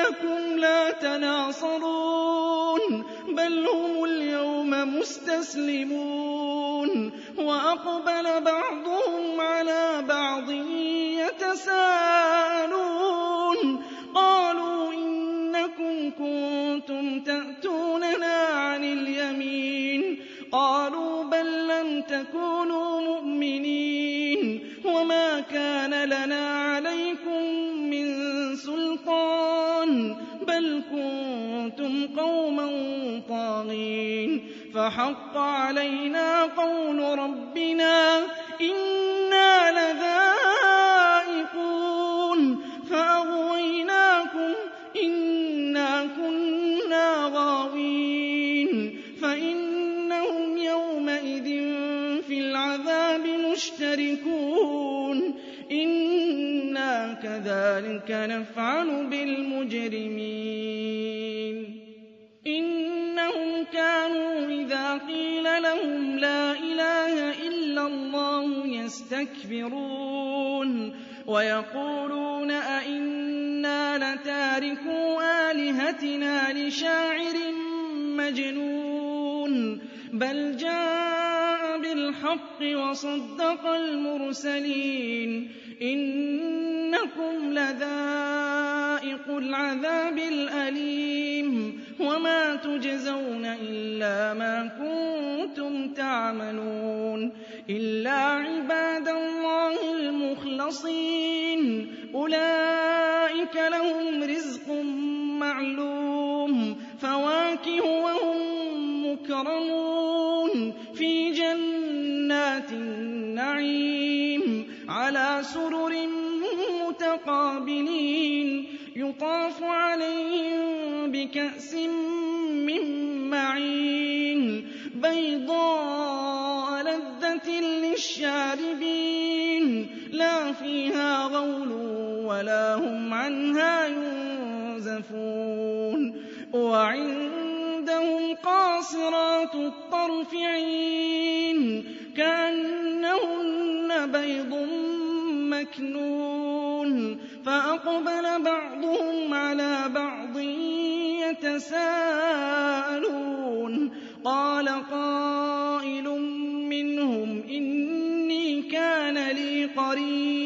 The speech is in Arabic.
لكم لا تناصرون بل هم اليوم مستسلمون وأقبل بعضهم على بعض يتساءلون قالوا إنكم كنتم تأتوننا عن اليمين قالوا بل لم تكونوا مؤمنين وما كان لنا عليكم من سلطان بل كنتم قوما طاغين فحق علينا قول ربنا إنا لذائقون فأغويناكم إنا كنا غاوين فإنهم يومئذ في العذاب مشتركون إنا كذلك نفعل بالمجرمين إنهم كانوا إذا قيل لهم لا إله إلا الله يستكبرون ويقولون أئنا لتاركو آلهتنا لشاعر مجنون بل جاء بالحق وصدق المرسلين إنكم لذائقو العذاب الأليم وما تجزون إلا ما كنتم تعملون إلا عباد الله المخلصين أولئك لهم رزق معلوم فواكه وهم مكرمون في جنات النعيم على سرر متقابلين يطاف عليهم بكأس من معين بيضاء لذة للشاربين لا فيها غول ولا هم عنها ينزفون وعندهم قاصرات الطرف عين كأنهن بيض مكنون فأقبل بعضهم على بعض يتساءلون قال قائل منهم إني كان لي قرين